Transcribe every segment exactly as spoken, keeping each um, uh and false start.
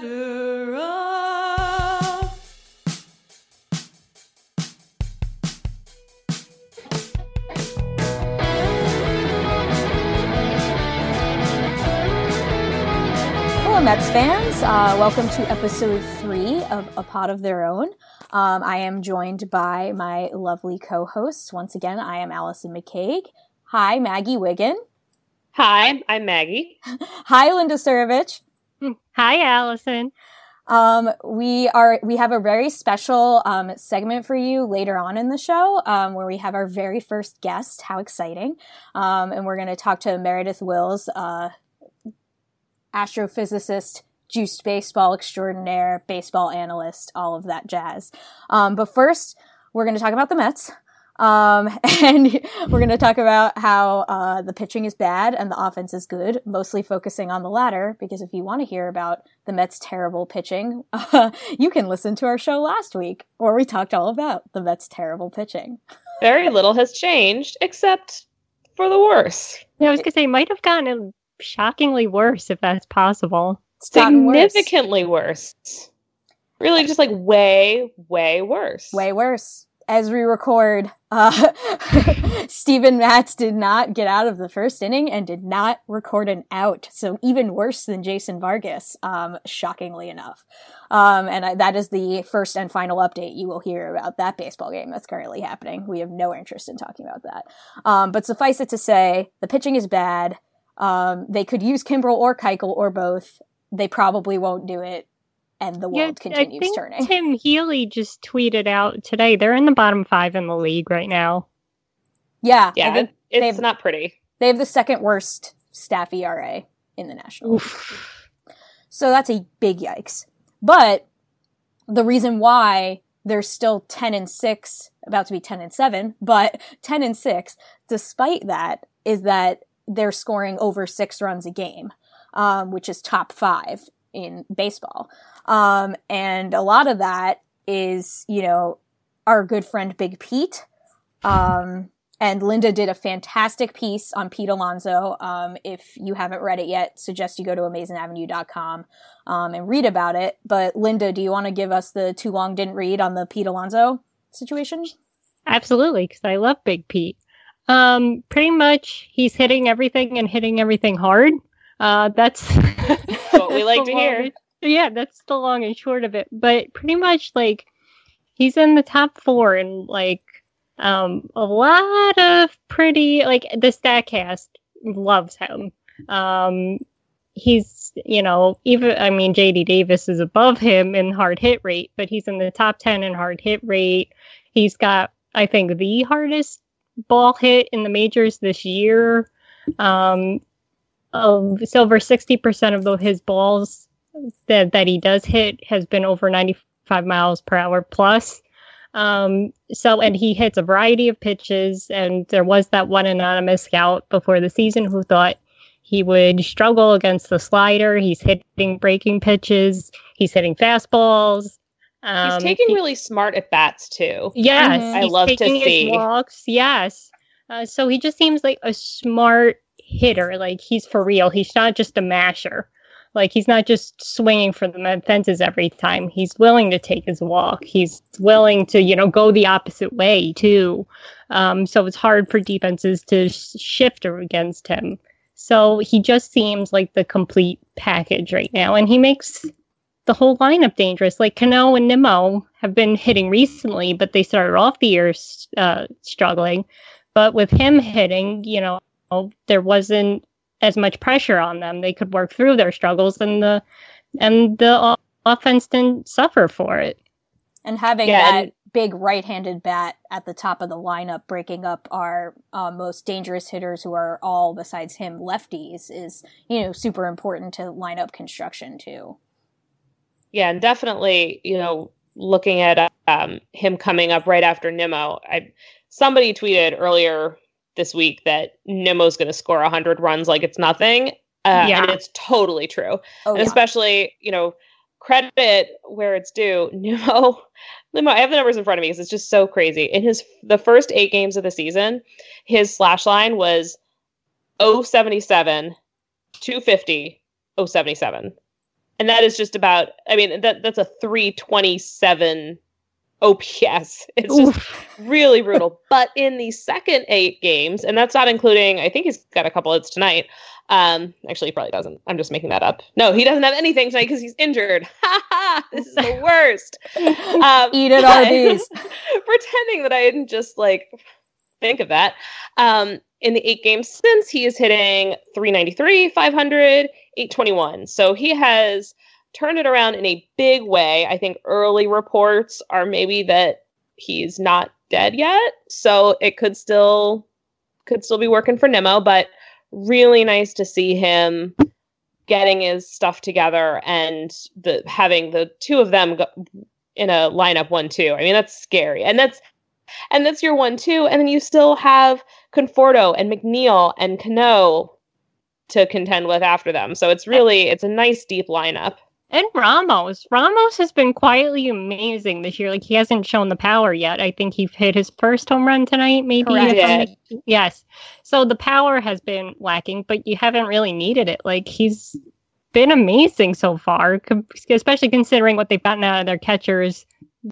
ladder up. Hello, Mets fans. Uh, welcome to episode three of A Pod of Their Own. Um, I am joined by my lovely co-hosts. Once again, I am Allison McCaig. Hi, Maggie Wiggin. Hi, I'm Maggie. Hi, Linda Surovich. Hi, Allison. Um, we are we have a very special um, segment for you later on in the show, um, where we have our very first guest. How exciting! Um, and we're going to talk to Meredith Wills, uh, astrophysicist, juiced baseball extraordinaire, baseball analyst, all of that jazz. Um, but first, we're going to talk about the Mets. Um, and we're going to talk about how, uh, the pitching is bad and the offense is good, mostly focusing on the latter, because if you want to hear about the Mets' terrible pitching, uh, you can listen to our show last week, where we talked all about the Mets' terrible pitching. Very little has changed, except for the worse. Yeah, I was going to say, it might have gotten shockingly worse, if that's possible. Significantly worse. worse. Really just like way, way worse. Way worse. As we record, uh, Steven Matz did not get out of the first inning and did not record an out. So even worse than Jason Vargas, um, shockingly enough. Um, and I, that is the first and final update you will hear about that baseball game that's currently happening. We have no interest in talking about that. Um, but suffice it to say, the pitching is bad. Um, they could use Kimbrel or Keuchel or both. They probably won't do it. And the world yeah, continues I think turning. Tim Healy just tweeted out today, they're in the bottom five in the league right now. Yeah. Yeah, it's not pretty. They have the second worst staff E R A in the National League. So that's a big yikes. But the reason why they're still ten and six, about to be ten and seven, but ten and six, despite that, is that they're scoring over six runs a game, um, which is top five in baseball. Um, and a lot of that is, you know, our good friend Big Pete. Um, and Linda did a fantastic piece on Pete Alonso. Um, if you haven't read it yet, suggest you go to amazing avenue dot com, um, and read about it. But Linda, do you want to give us the too long didn't read on the Pete Alonso situation? Absolutely, because I love Big Pete. Um, pretty much he's hitting everything and hitting everything hard. Uh, that's what we like to hear. Yeah, that's the long and short of it. But pretty much, like, he's in the top four and, like, um, a lot of pretty, like, the StatCast loves him. Um, he's, you know, even, I mean, J D Davis is above him in hard hit rate, but he's in the top ten in hard hit rate. He's got, I think, the hardest ball hit in the majors this year. Um, uh, so over sixty percent of the, his balls that that he does hit has been over ninety-five miles per hour plus. Um, so, and he hits a variety of pitches, and there was that one anonymous scout before the season who thought he would struggle against the slider. He's hitting breaking pitches. He's hitting fastballs. Um, he's taking he, really smart at bats too. Yes. I love to see. His walks, yes. Uh, so he just seems like a smart hitter. Like, he's for real. He's not just a masher. Like, he's not just swinging for the fences every time. He's willing to take his walk. He's willing to, you know, go the opposite way, too. Um, so it's hard for defenses to sh- shift against him. So he just seems like the complete package right now. And he makes the whole lineup dangerous. Like, Cano and Nimmo have been hitting recently, but they started off the year uh, struggling. But with him hitting, you know, there wasn't as much pressure on them. They could work through their struggles, and the and the offense didn't suffer for it. And having yeah, that and- big right-handed bat at the top of the lineup, breaking up our uh, most dangerous hitters, who are all besides him lefties, is, you know, super important to lineup construction too. Yeah, and definitely, you know, looking at um, him coming up right after Nimmo, I somebody tweeted earlier this week that Nimmo's going to score one hundred runs like it's nothing. Uh, yeah. And it's totally true. Oh, and yeah. especially, you know, credit where it's due. Nimmo, Nimmo, I have the numbers in front of me because it's just so crazy. In his the first eight games of the season, his slash line was oh seventy-seven, two fifty, oh seventy-seven. and that is just about, I mean, that that's a three twenty-seven O P S. It's Oof. just really brutal. But in the second eight games, and that's not including, I think he's got a couple hits tonight. Um, actually, he probably doesn't. I'm just making that up. No, he doesn't have anything tonight because he's injured. Ha ha! This is the worst. Um, Eat it, R Bs. Pretending that I didn't just like think of that. Um, in the eight games since, he is hitting three ninety-three, five hundred, eight twenty-one. So he has turned it around in a big way. I think early reports are maybe that he's not dead yet, so it could still could still be working for Nimmo, but really nice to see him getting his stuff together and the having the two of them go in a lineup one two. I mean, that's scary, and that's and that's your one two, and then you still have Conforto and McNeil and Cano to contend with after them. So it's really it's a nice deep lineup. And Ramos. Ramos has been quietly amazing this year. Like, he hasn't shown the power yet. I think he hit his first home run tonight, maybe. Yeah. Yes. So the power has been lacking, but you haven't really needed it. Like, he's been amazing so far, especially considering what they've gotten out of their catchers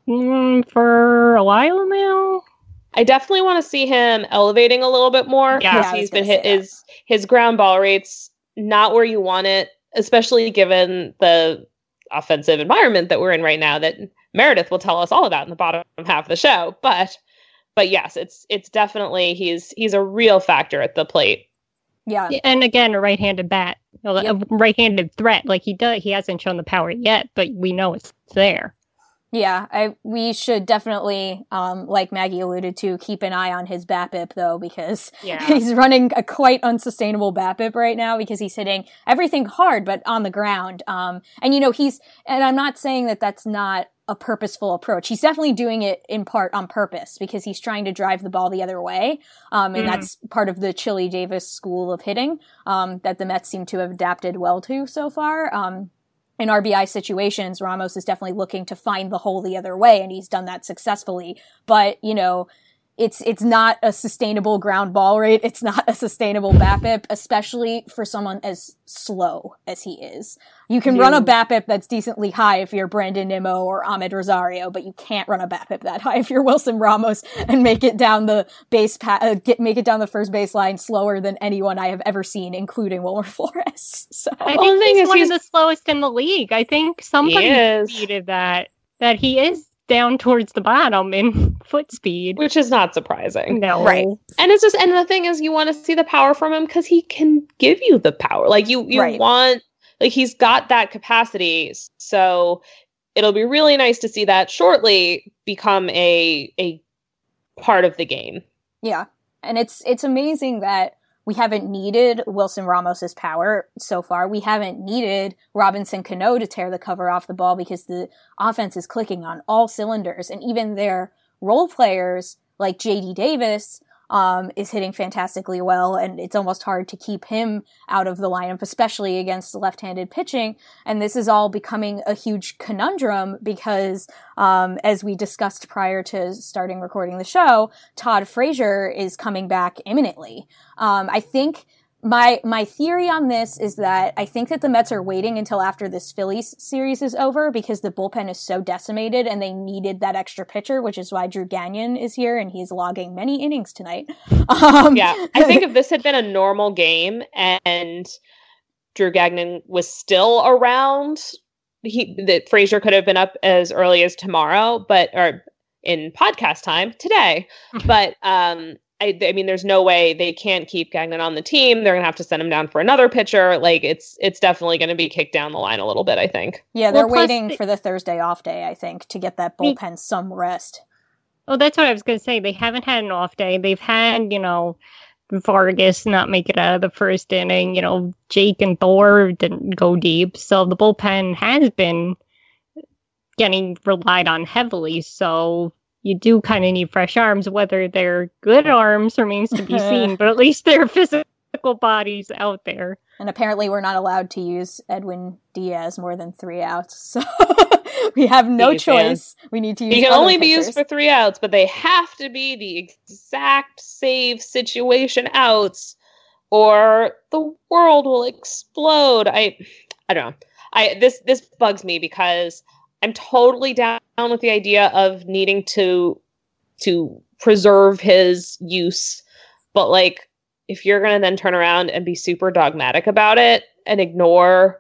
mm, for a while now. I definitely want to see him elevating a little bit more. Yeah, because he's been hit his his ground ball rates not where you want it, especially given the offensive environment that we're in right now that Meredith will tell us all about in the bottom half of the show. But but yes, it's it's definitely he's he's a real factor at the plate. Yeah. And again, a right-handed bat, a yep. right-handed threat. Like, he does he hasn't shown the power yet, but we know it's there. Yeah, I we should definitely, um, like Maggie alluded to, keep an eye on his BABIP, though, because yeah. he's running a quite unsustainable BABIP right now because he's hitting everything hard, but on the ground. Um, and, you know, he's, and I'm not saying that that's not a purposeful approach. He's definitely doing it in part on purpose because he's trying to drive the ball the other way. Um, and mm. that's part of the Chili Davis school of hitting, um, that the Mets seem to have adapted well to so far. Um, In R B I situations, Ramos is definitely looking to find the hole the other way, and he's done that successfully. But, you know, it's it's not a sustainable ground ball rate. It's not a sustainable BABIP, especially for someone as slow as he is. You can yeah. run a BABIP that's decently high if you're Brandon Nimmo or Ahmed Rosario, but you can't run a BABIP that high if you're Wilson Ramos and make it down the base pa- uh, get make it down the first baseline slower than anyone I have ever seen, including Wilmer Flores. So I think he's one he's... of the slowest in the league. I think somebody tweeted that that he is down towards the bottom in foot speed, which is not surprising. No, right? And it's just, and the thing is, you want to see the power from him because he can give you the power. Like you, you right. want, like he's got that capacity. So it'll be really nice to see that shortly become a a part of the game. Yeah, and it's it's amazing that we haven't needed Wilson Ramos's power so far. We haven't needed Robinson Cano to tear the cover off the ball because the offense is clicking on all cylinders. And even their role players, like J D Davis, um, is hitting fantastically well. And it's almost hard to keep him out of the lineup, especially against left-handed pitching. And this is all becoming a huge conundrum because, um, as we discussed prior to starting recording the show, Todd Frazier is coming back imminently. Um, I think my, my theory on this is that I think that the Mets are waiting until after this Phillies series is over because the bullpen is so decimated and they needed that extra pitcher, which is why Drew Gagnon is here and he's logging many innings tonight. Um, yeah. I think if this had been a normal game and Drew Gagnon was still around, he, that Frazier could have been up as early as tomorrow, but, or in podcast time today, but, um, I, I mean, there's no way they can't keep Gagnon on the team. They're going to have to send him down for another pitcher. Like, it's it's definitely going to be kicked down the line a little bit, I think. Yeah, they're well, waiting the, for the Thursday off day, I think, to get that bullpen they, some rest. Oh, that's what I was going to say. They haven't had an off day. They've had, you know, Vargas not make it out of the first inning. You know, Jake and Thor didn't go deep. So the bullpen has been getting relied on heavily. So you do kind of need fresh arms. Whether they're good arms remains to be seen, but at least they're physical bodies out there. And apparently we're not allowed to use Edwin Diaz more than three outs, so we have no Jeez, choice. Man. We need to use He can only pitchers. be used for three outs, but they have to be the exact save situation outs, or the world will explode. I, I don't know. I this this bugs me because I'm totally down with the idea of needing to to preserve his use, but like if you're gonna then turn around and be super dogmatic about it and ignore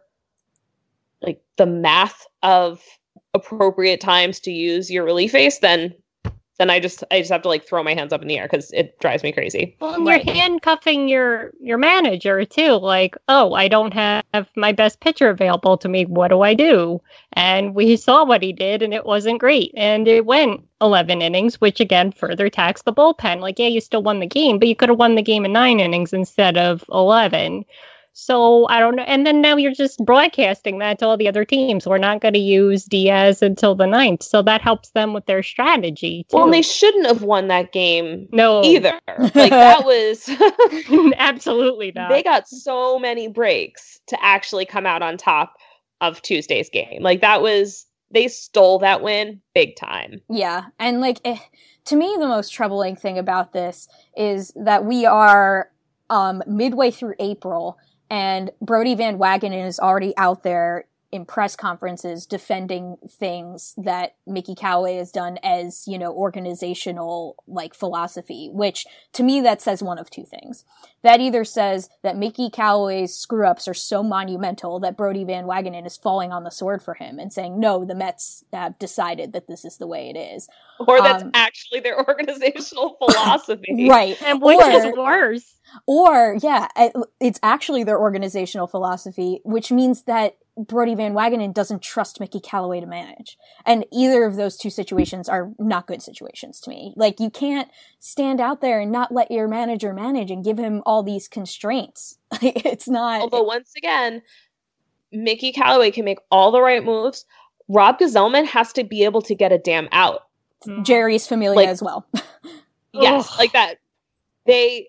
like the math of appropriate times to use your relief ace, then then I just I just have to like throw my hands up in the air because it drives me crazy. Well, and Right. you're handcuffing your your manager too. Like, oh, I don't have my best pitcher available to me. What do I do? And we saw what he did, and it wasn't great. And it went eleven innings, which again further taxed the bullpen. Like, yeah, you still won the game, but you could have won the game in nine innings instead of eleven. So I don't know. And then now you're just broadcasting that to all the other teams. We're not going to use Diaz until the ninth. So that helps them with their strategy too. Well, and they shouldn't have won that game no, either. Like that was absolutely not. they got so many breaks to actually come out on top of Tuesday's game. Like that was they stole that win big time. Yeah, and like eh, to me, the most troubling thing about this is that we are um, midway through April, and Brodie Van Wagenen is already out there in press conferences defending things that Mickey Callaway has done as, you know, organizational, like, philosophy, which, to me, that says one of two things. That either says that Mickey Callaway's screw-ups are so monumental that Brodie Van Wagenen is falling on the sword for him and saying, no, the Mets have decided that this is the way it is. Or that's Um, actually their organizational philosophy. Right. And which Or- is worse. Or, yeah, it- it's actually their organizational philosophy, which means that Brodie Van Wagenen doesn't trust Mickey Callaway to manage. And either of those two situations are not good situations to me. Like, you can't stand out there and not let your manager manage and give him all these constraints. It's not... Although, once again, Mickey Callaway can make all the right moves. Rob Gazelman has to be able to get a damn out. Jerry's Familia Like- as well. Yes, Ugh. like that. They...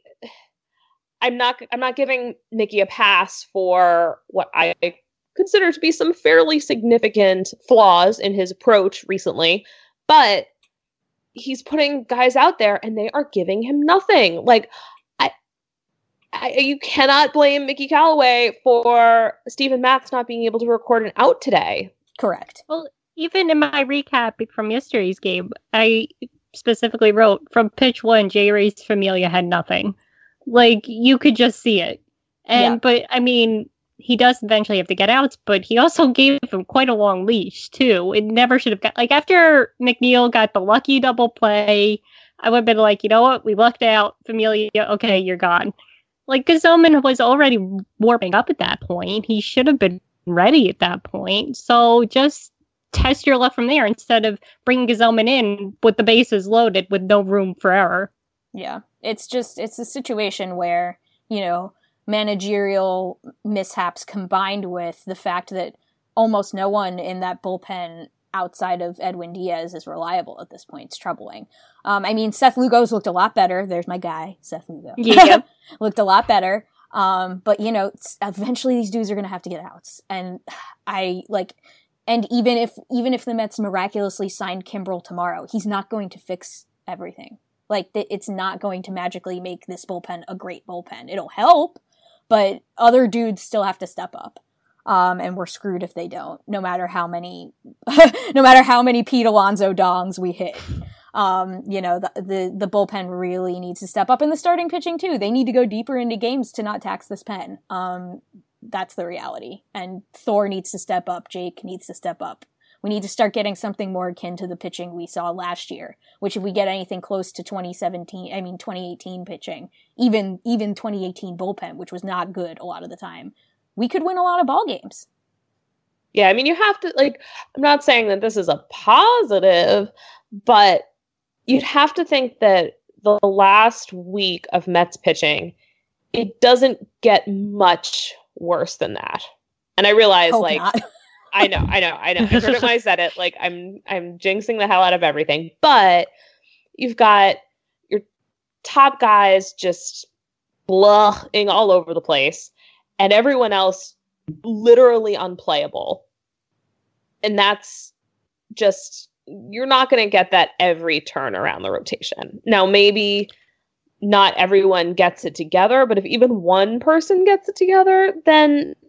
I'm not I'm not giving Mickey a pass for what I consider to be some fairly significant flaws in his approach recently, but he's putting guys out there and they are giving him nothing. Like, I, I you cannot blame Mickey Callaway for Steven Matz not being able to record an out today. Correct. Well, even in my recap from yesterday's game, I specifically wrote from pitch one, J. Ray's Familia had nothing. Like, you could just see it. And, Yeah. but, I mean, he does eventually have to get outs, but he also gave him quite a long leash, too. It never should have got, like, after McNeil got the lucky double play, I would have been like, you know what, we lucked out, Familia, okay, you're gone. Like, Gazelman was already warming up at that point. He should have been ready at that point. So just test your luck from there instead of bringing Gazelman in with the bases loaded with no room for error. Yeah. It's just, it's a situation where, you know, managerial mishaps combined with the fact that almost no one in that bullpen outside of Edwin Diaz is reliable at this point. It's troubling. Um, I mean, Seth Lugo's looked a lot better. There's my guy, Seth Lugo. Yeah. Looked a lot better. Um, but, you know, it's- eventually these dudes are going to have to get outs. And I, like... And even if even if the Mets miraculously signed Kimbrel tomorrow, he's not going to fix everything. Like, th- it's not going to magically make this bullpen a great bullpen. It'll help, but other dudes still have to step up. Um, and we're screwed if they don't, no matter how many, no matter how many Pete Alonso dongs we hit. Um, you know, the, the, the bullpen really needs to step up, and the starting pitching too. They need to go deeper into games to not tax this pen. Um, that's the reality. And Thor needs to step up. Jake needs to step up. We need to start getting something more akin to the pitching we saw last year, which if we get anything close to twenty seventeen, I mean twenty eighteen pitching, even even twenty eighteen bullpen, which was not good a lot of the time, we could win a lot of ball games. Yeah, I mean, you have to, like, I'm not saying that this is a positive, but you'd have to think that the last week of Mets pitching, it doesn't get much worse than that. And I realize, Hope like, not. I know, I know, I know. I heard it when I said it. Like, I'm, I'm jinxing the hell out of everything. But you've got your top guys just blahing all over the place, and everyone else literally unplayable. And that's just, you're not going to get that every turn around the rotation. Now, maybe not everyone gets it together, but if even one person gets it together, then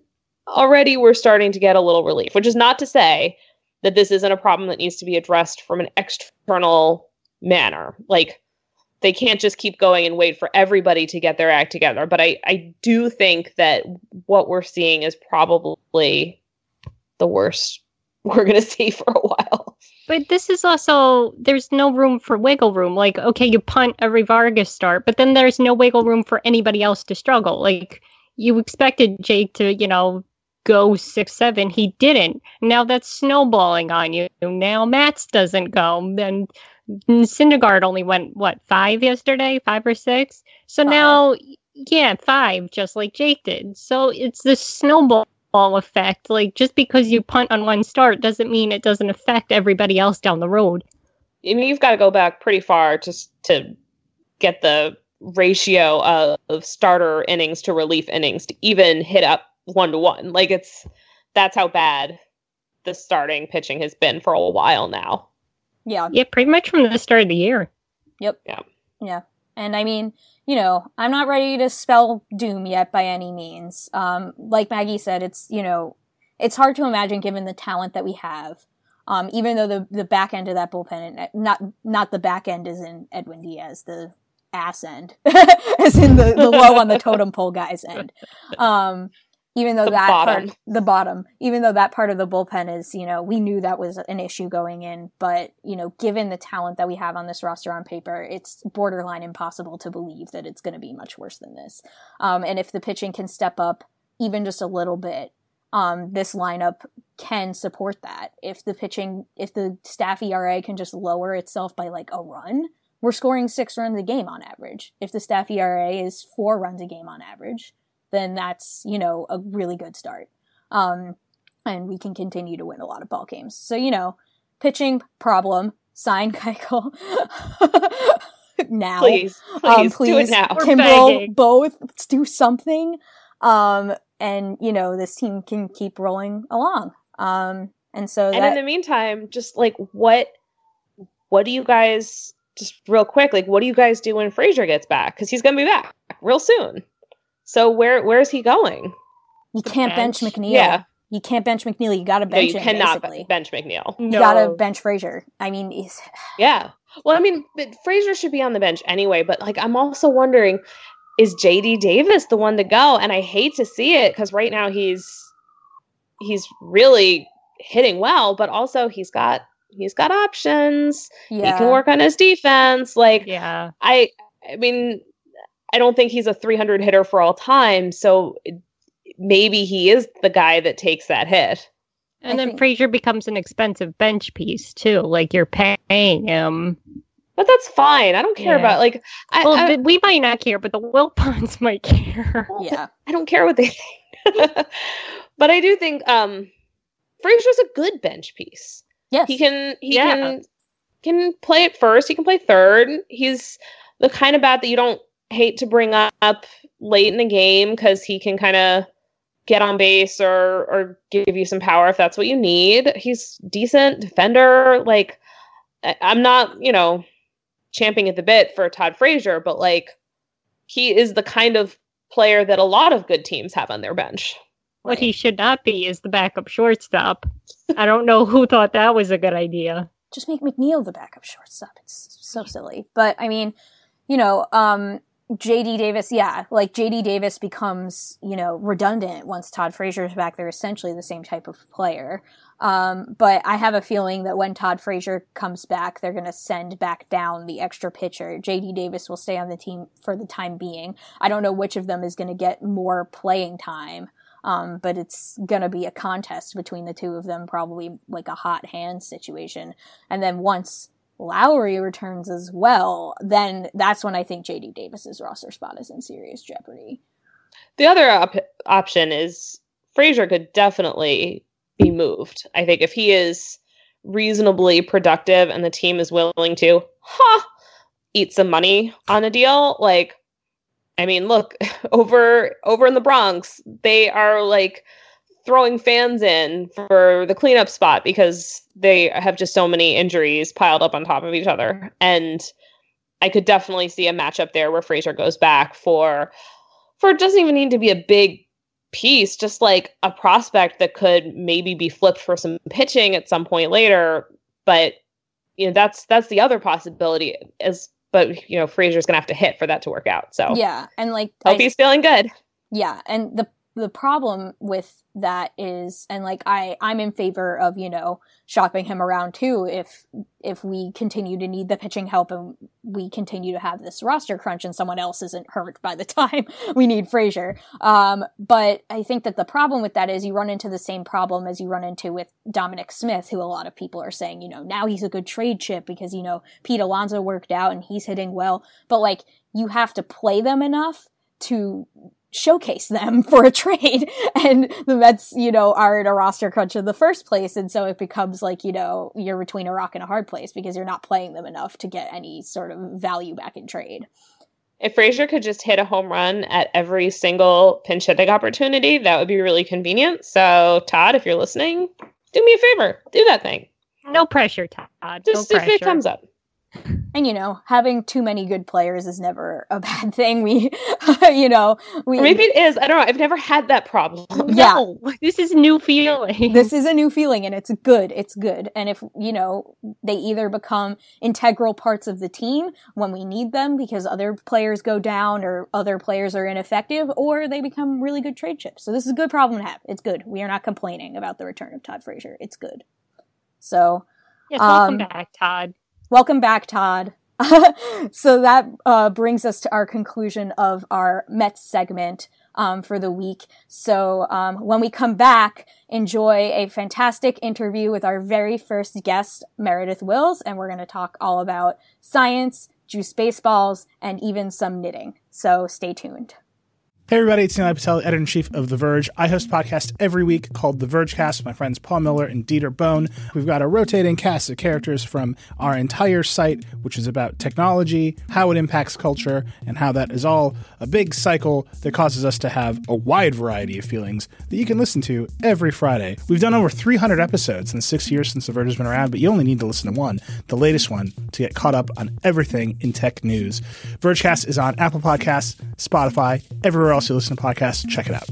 already we're starting to get a little relief, which is not to say that this isn't a problem that needs to be addressed from an external manner. Like, they can't just keep going and wait for everybody to get their act together. But I, I do think that what we're seeing is probably the worst we're going to see for a while. But this is also, there's no room for wiggle room. Like, okay, you punt every Vargas start, but then there's no wiggle room for anybody else to struggle. Like, you expected Jake to, you know, go six seven. He didn't. Now that's snowballing on you. Now Mats doesn't go. Then Syndergaard only went, what, five yesterday? Five or six? So five. Now, yeah, five, just like Jake did. So it's this snowball effect. Like, just because you punt on one start doesn't mean it doesn't affect everybody else down the road. I mean, you've got to go back pretty far just to get the ratio of, of starter innings to relief innings to even hit up one to one. Like, it's, that's how bad the starting pitching has been for a while now. Yeah. Yeah, pretty much from the start of the year. Yep. Yeah. Yeah. And I mean, you know, I'm not ready to spell doom yet by any means. Um, like Maggie said, it's, you know, it's hard to imagine given the talent that we have. Um, even though the, the back end of that bullpen, not, not the back end is in Edwin Diaz, the ass end, as in the, the low on the totem pole guy's end. Um, Even though the that bottom. part, the bottom, even though that part of the bullpen is, you know, we knew that was an issue going in, but, you know, given the talent that we have on this roster on paper, it's borderline impossible to believe that it's going to be much worse than this. Um, and if the pitching can step up even just a little bit, um, this lineup can support that. If the pitching, if the staff E R A can just lower itself by like a run, we're scoring six runs a game on average. If the staff E R A is four runs a game on average, then that's, you know, a really good start. Um, and we can continue to win a lot of ball games. So, you know, pitching problem, sign Keuchel now. Please, please, um, please, do it now. Kimbrel, both, let's do something. Um, and, you know, this team can keep rolling along. Um, and so And that, in the meantime, just like, what, what do you guys, just real quick, like, what do you guys do when Frazier gets back? Because he's going to be back real soon. So where where is he going? you can't bench, bench McNeil. Yeah. You can't bench McNeil. You got to No, bench you him, cannot basically. bench McNeil. You No. got to bench Frazier. I mean, he's... Yeah. Well, I mean, but Frazier should be on the bench anyway, but like, I'm also wondering, is J D Davis the one to go? And I hate to see it because right now he's he's really hitting well, but also he's got he's got options. yeah. He can work on his defense. Like, Yeah. I I mean, I don't think he's a three hundred hitter for all time, so it, maybe he is the guy that takes that hit. And I then think- Frazier becomes an expensive bench piece, too. Like, you're paying him. But that's fine. I don't care Yeah. about, like, I, Well, I, th- we might not care, but the Wilpons might care. Yeah. I don't care what they think. But I do think um, Frazier's a good bench piece. Yes. He can he Yeah. can can play at first. He can play third. He's the kind of bat that you don't hate to bring up late in the game because he can kind of get on base or or give you some power if that's what you need. He's decent defender. Like, I, I'm not, you know, champing at the bit for Todd Frazier, but like, he is the kind of player that a lot of good teams have on their bench. What he should not be is the backup shortstop. I don't know who thought that was a good idea. Just make McNeil the backup shortstop. It's so silly. But, I mean, you know, um, J D Davis, yeah, like J D Davis becomes, you know, redundant once Todd Frazier's back. They're essentially the same type of player. Um, but I have a feeling that when Todd Frazier comes back, they're going to send back down the extra pitcher. J D Davis will stay on the team for the time being. I don't know which of them is going to get more playing time. Um, but it's gonna be a contest between the two of them, probably like a hot hand situation. And then once Lowry returns as well, then that's when I think J D Davis's roster spot is in serious jeopardy. The other op- option is Frazier could definitely be moved. I think if he is reasonably productive and the team is willing to, huh, eat some money on a deal, like, I mean, look, over over in the Bronx, they are like throwing fans in for the cleanup spot because they have just so many injuries piled up on top of each other. And I could definitely see a matchup there where Frazier goes back for for it doesn't even need to be a big piece, just like a prospect that could maybe be flipped for some pitching at some point later. But, you know, that's that's the other possibility is, but, you know, Frazier's going to have to hit for that to work out. So yeah. And like, hope I, he's feeling good. Yeah. And the the problem with that is, and like, I, I'm in favor of, you know, shopping him around too, if, if we continue to need the pitching help and we continue to have this roster crunch and someone else isn't hurt by the time we need Frazier. Um, but I think that the problem with that is you run into the same problem as you run into with Dominic Smith, who a lot of people are saying, you know, now he's a good trade chip because, you know, Pete Alonso worked out and he's hitting well, but like, you have to play them enough to showcase them for a trade, and the Mets, you know, are in a roster crunch in the first place, and so it becomes like, you know, you're between a rock and a hard place because you're not playing them enough to get any sort of value back in trade. If Frazier could just hit a home run at every single pinch hitting opportunity, that would be really convenient. So, Todd, if you're listening, do me a favor, do that thing. No pressure, Todd. Just no if it comes up. And, you know, having too many good players is never a bad thing. We, you know, we. Or maybe it is. I don't know. I've never had that problem. Yeah. No, this is new feeling. This is a new feeling, and it's good. It's good. And if, you know, they either become integral parts of the team when we need them because other players go down or other players are ineffective, or they become really good trade chips. So this is a good problem to have. It's good. We are not complaining about the return of Todd Frazier. It's good. So. Yes, welcome um, back, Todd. Welcome back, Todd. So that uh, brings us to our conclusion of our Mets segment um, for the week. So um, when we come back, enjoy a fantastic interview with our very first guest, Meredith Wills, and we're going to talk all about science, juice baseballs, and even some knitting. So stay tuned. Hey everybody, it's Neil Patel, editor-in-chief of The Verge. I host a podcast every week called The Vergecast with my friends Paul Miller and Dieter Bohn. We've got a rotating cast of characters from our entire site, which is about technology, how it impacts culture, and how that is all a big cycle that causes us to have a wide variety of feelings that you can listen to every Friday. We've done over three hundred episodes in the six years since The Verge has been around, but you only need to listen to one, the latest one, to get caught up on everything in tech news. Vergecast is on Apple Podcasts, Spotify, everywhere else you listen to podcasts. Check it out.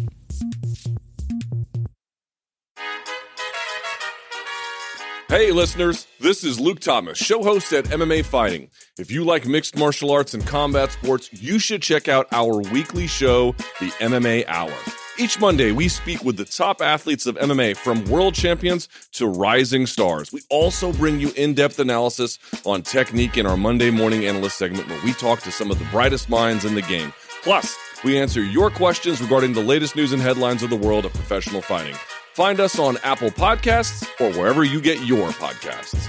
Hey listeners, this is Luke Thomas, show host at M M A Fighting. If you like mixed martial arts and combat sports, you should check out our weekly show, the M M A Hour. Each Monday, we speak with the top athletes of M M A, from world champions to rising stars. We also bring you in-depth analysis on technique in our Monday Morning Analyst segment, where we talk to some of the brightest minds in the game. Plus, we answer your questions regarding the latest news and headlines of the world of professional fighting. Find us on Apple Podcasts or wherever you get your podcasts.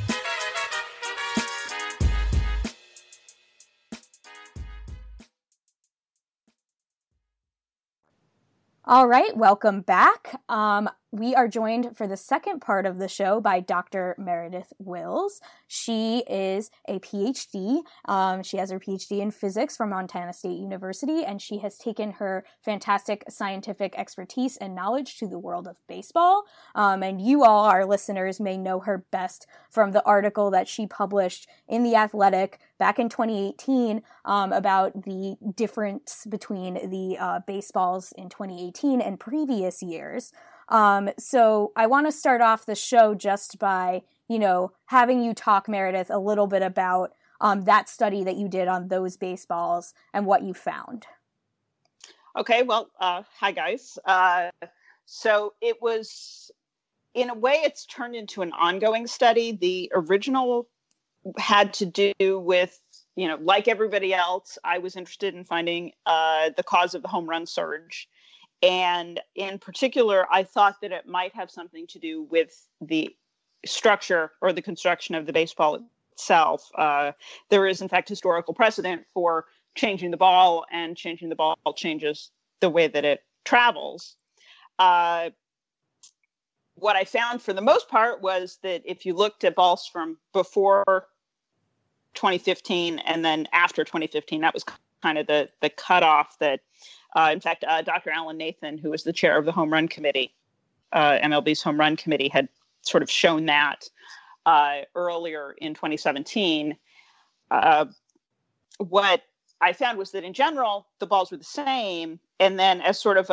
All right, welcome back. Um, we are joined for the second part of the show by Doctor Meredith Wills. She is a P H D. Um, she has her P H D in physics from Montana State University, and she has taken her fantastic scientific expertise and knowledge to the world of baseball. Um, and you all, our listeners, may know her best from the article that she published in The Athletic back in twenty eighteen um, about the difference between the uh, baseballs in twenty eighteen and previous years. Um, so I want to start off the show just by, you know, having you talk, Meredith, a little bit about um, that study that you did on those baseballs and what you found. Okay, well, uh, hi guys. Uh, so it was, in a way, it's turned into an ongoing study. The original had to do with, you know, like everybody else, I was interested in finding uh, the cause of the home run surge. And in particular, I thought that it might have something to do with the structure or the construction of the baseball itself. Uh, there is, in fact, historical precedent for changing the ball, and changing the ball changes the way that it travels. Uh, what I found for the most part was that if you looked at balls from before twenty fifteen and then after twenty fifteen, that was kind of the, the cutoff that Uh, in fact, uh, Doctor Alan Nathan, who was the chair of the Home Run Committee, uh, M L B's Home Run Committee, had sort of shown that uh, earlier in twenty seventeen. Uh, what I found was that in general, the balls were the same. And then as sort of a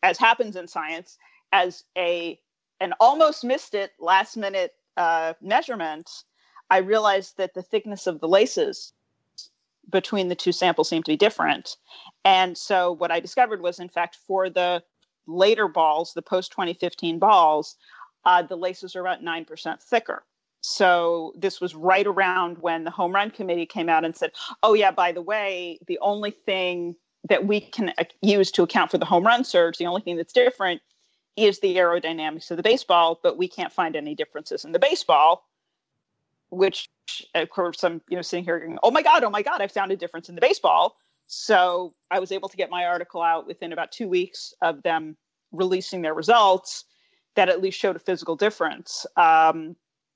as happens in science, as a an almost missed it last minute uh, measurement, I realized that the thickness of the laces between the two samples seemed to be different. And so what I discovered was, in fact, for the later balls, the post twenty fifteen balls, uh, the laces are about nine percent thicker. So this was right around when the Home Run Committee came out and said, oh, yeah, by the way, the only thing that we can use to account for the home run surge, the only thing that's different is the aerodynamics of the baseball, but we can't find any differences in the baseball, which, of course, I'm you know sitting here going, oh, my God, oh, my God, I found a difference in the baseball. So I was able to get my article out within about two weeks of them releasing their results that at least showed a physical difference. Um,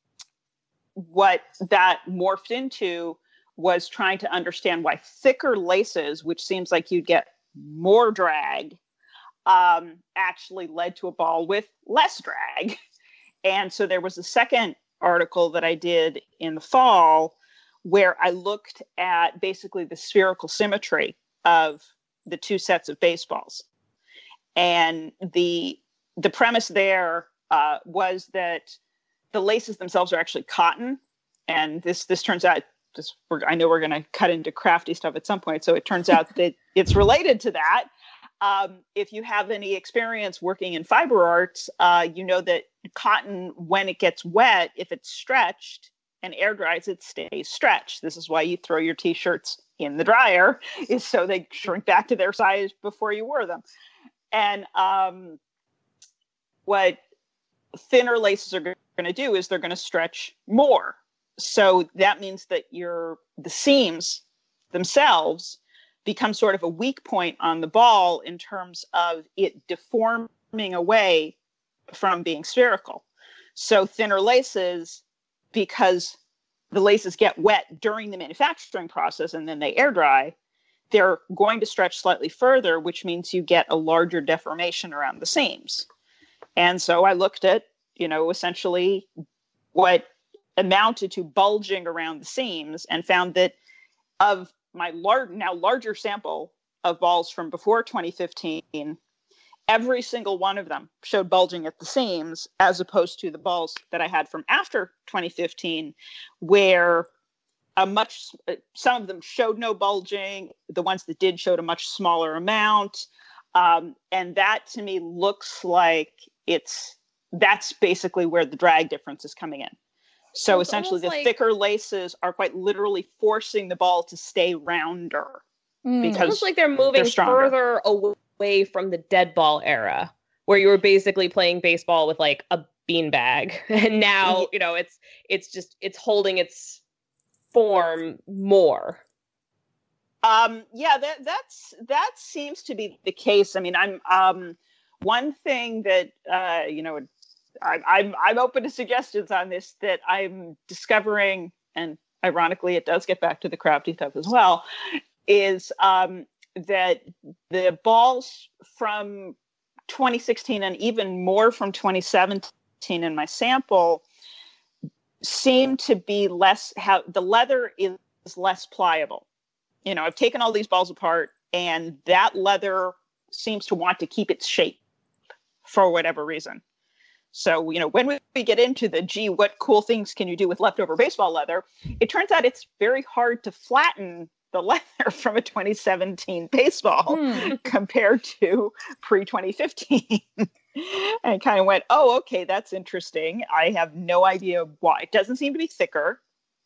what that morphed into was trying to understand why thicker laces, which seems like you'd get more drag, um, actually led to a ball with less drag. And so there was a second article that I did in the fall where I looked at basically the spherical symmetry of the two sets of baseballs. And the the premise there uh, was that the laces themselves are actually cotton. And this this turns out, this, we're, I know we're going to cut into crafty stuff at some point, so it turns out that it's related to that. Um, if you have any experience working in fiber arts, uh, you know that cotton, when it gets wet, if it's stretched and air dries, it stays stretched. This is why you throw your t-shirts in the dryer, is so they shrink back to their size before you wear them. And um, what thinner laces are going to do is they're going to stretch more. So that means that your the seams themselves become sort of a weak point on the ball in terms of it deforming away from being spherical. So thinner laces, because the laces get wet during the manufacturing process and then they air dry, they're going to stretch slightly further, which means you get a larger deformation around the seams. And so I looked at, you know, essentially what amounted to bulging around the seams and found that of my lar- now larger sample of balls from before twenty fifteen, every single one of them showed bulging at the seams, as opposed to the balls that I had from after twenty fifteen, where a much, some of them showed no bulging. The ones that did showed a much smaller amount. Um, and that to me looks like it's, that's basically where the drag difference is coming in. So it's essentially the like, thicker laces are quite literally forcing the ball to stay rounder. Mm. Because it's almost like they're moving they're further away from the dead ball era, where you were basically playing baseball with like a beanbag. And now, you know, it's it's just, it's holding its form more. Um, yeah, that that's that seems to be the case. I mean, I'm um, one thing that uh, you know, I, I'm I'm open to suggestions on this that I'm discovering, and ironically, it does get back to the crafty stuff as well. Is um, that the balls from twenty sixteen and even more from twenty seventeen in my sample seem to be less, how the leather is less pliable. You know, I've taken all these balls apart and that leather seems to want to keep its shape for whatever reason. So, you know, when we get into the, gee, what cool things can you do with leftover baseball leather? It turns out it's very hard to flatten the leather from a twenty seventeen baseball hmm. compared to pre twenty fifteen. And I kind of went, oh, okay, that's interesting. I have no idea why. It doesn't seem to be thicker.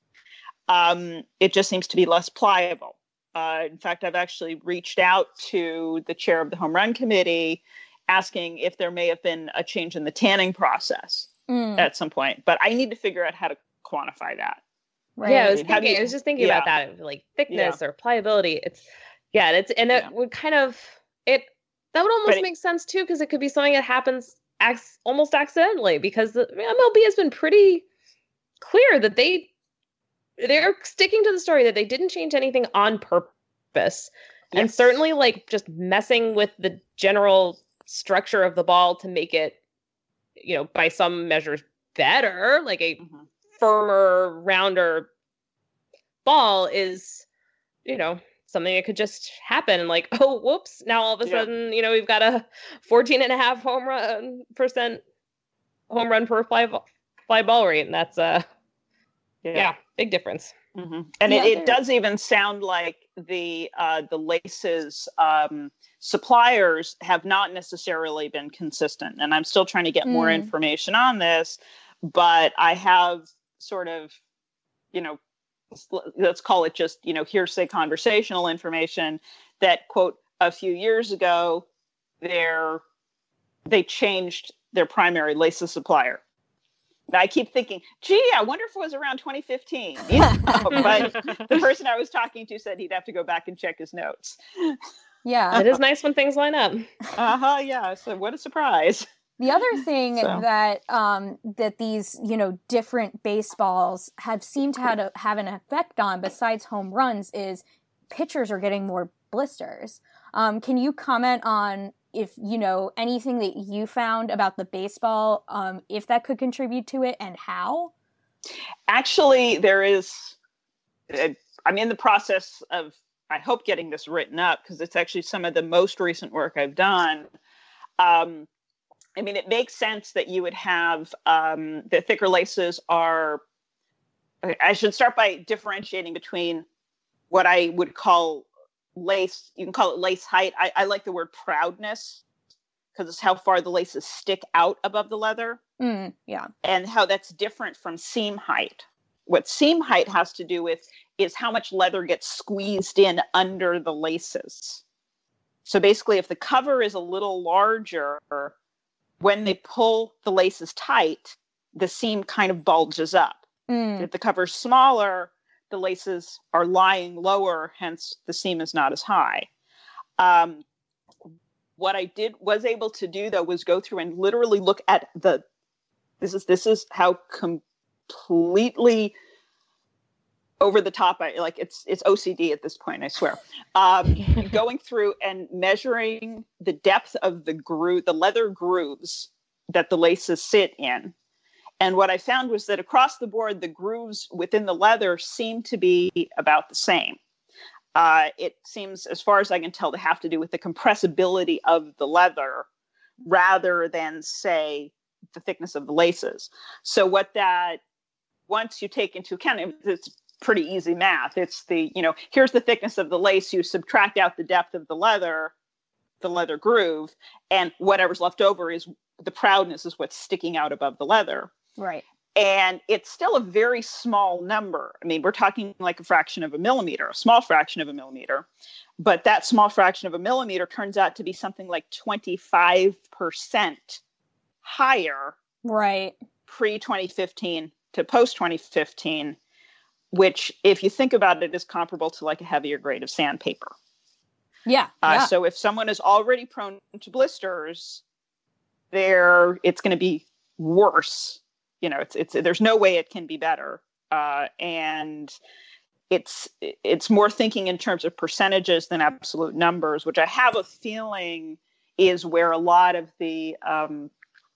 Um, it just seems to be less pliable. Uh, in fact, I've actually reached out to the chair of the Home Run Committee asking if there may have been a change in the tanning process mm. at some point. But I need to figure out how to quantify that. Right. Yeah, I was thinking, you, I was just thinking yeah. about that, like thickness yeah. or pliability. It's, yeah, it's, and it yeah. would kind of, it, that would almost it, make sense too, because it could be something that happens ac- almost accidentally, because the I mean, M L B has been pretty clear that they, they're sticking to the story that they didn't change anything on purpose. Yes. And certainly like just messing with the general structure of the ball to make it, you know, by some measures better, like a mm-hmm. firmer, rounder ball is, you know, something that could just happen. Like, oh, whoops. Now all of a Yeah. sudden, you know, we've got a fourteen and a half home run percent home run per fly, fly ball rate. And that's, uh, yeah, yeah big difference. Mm-hmm. And Yeah, it, it does even sound like the uh, the laces um, suppliers have not necessarily been consistent. And I'm still trying to get mm. more information on this, but I have sort of, you know, let's call it just, you know, hearsay conversational information that, quote, a few years ago, they're, they changed their primary laces supplier. I keep thinking, gee, I wonder if it was around twenty fifteen. You know? But the person I was talking to said he'd have to go back and check his notes. Yeah. It is nice when things line up. Uh-huh, yeah. So what a surprise. The other thing so. that um, that these, you know, different baseballs have seemed to have, to have an effect on, besides home runs, is pitchers are getting more blisters. Um, can you comment on if, you know, anything that you found about the baseball, um, if that could contribute to it and how? Actually, there is, I'm in the process of, I hope, getting this written up because it's actually some of the most recent work I've done. Um, I mean, it makes sense that you would have um, the thicker laces are, I should start by differentiating between what I would call lace, you can call it lace height. I, I like the word proudness because it's how far the laces stick out above the leather. Mm, yeah. And how that's different from seam height. What seam height has to do with is how much leather gets squeezed in under the laces. So basically, if the cover is a little larger, when they pull the laces tight, the seam kind of bulges up. Mm. If the cover's smaller, the laces are lying lower, hence the seam is not as high. Um, what I did was able to do though was go through and literally look at the. This is this is how completely over the top I like. It's it's O C D at this point, I swear. Um, going through and measuring the depth of the groove, the leather grooves that the laces sit in. And what I found was that across the board, the grooves within the leather seem to be about the same. Uh, it seems, as far as I can tell, to have to do with the compressibility of the leather rather than, say, the thickness of the laces. So what that, once you take into account, it's pretty easy math. It's the, you know, here's the thickness of the lace, you subtract out the depth of the leather, the leather groove, and whatever's left over is the proudness is what's sticking out above the leather. Right. And it's still a very small number. I mean, we're talking like a fraction of a millimeter, a small fraction of a millimeter. But that small fraction of a millimeter turns out to be something like twenty-five percent higher. Right. Pre twenty fifteen to post twenty fifteen, which, if you think about it, is comparable to like a heavier grade of sandpaper. Yeah. Uh, yeah. So if someone is already prone to blisters, there it's going to be worse. You know, it's it's there's no way it can be better, uh, and it's it's more thinking in terms of percentages than absolute numbers, which I have a feeling is where a lot of the um,